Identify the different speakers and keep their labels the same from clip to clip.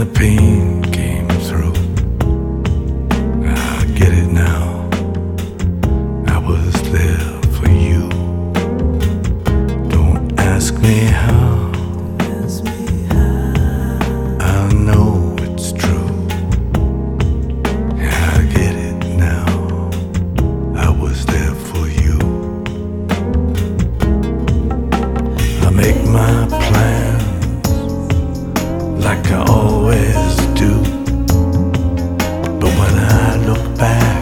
Speaker 1: the pain came through. I get it now. I was there for you. Don't ask me how. I know it's true. Yeah, I get it now. I was there for you. I make my plans like I always do, but when I look back,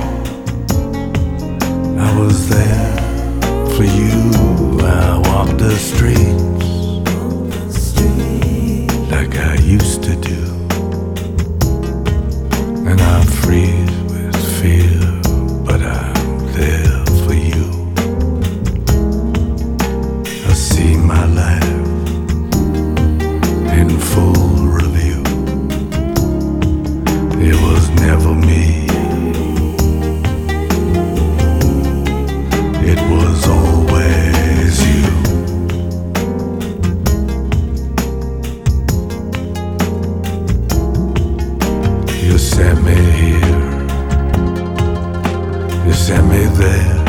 Speaker 1: I was there for you. I walked the streets like I used to do, and I freeze with fear, but I'm there for you. I see my life in full review. It was never me. It was always you. You sent me here. You sent me there.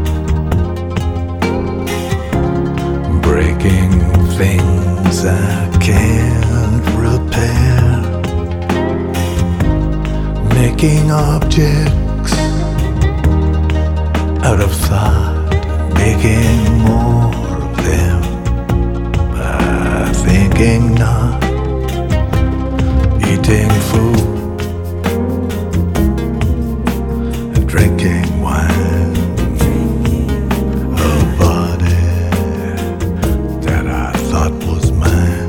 Speaker 1: Breaking things I can't repair. Making objects out of thought, making more of them by thinking not, eating food, drinking wine, a body that I thought was mine,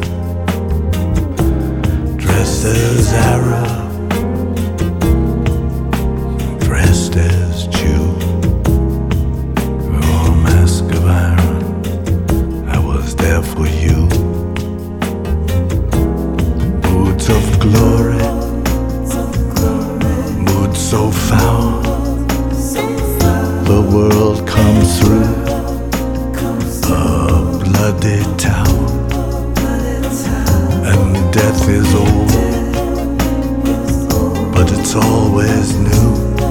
Speaker 1: dressed as Arab, dressed as Jew, oh, a mask of iron. I was there for you. Moods of glory, moods so foul, the world comes through a bloody town, and death is old, but it's always new.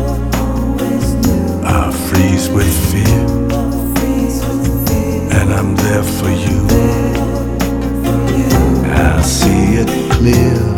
Speaker 1: I freeze with fear, and I'm there for you. I see it clear.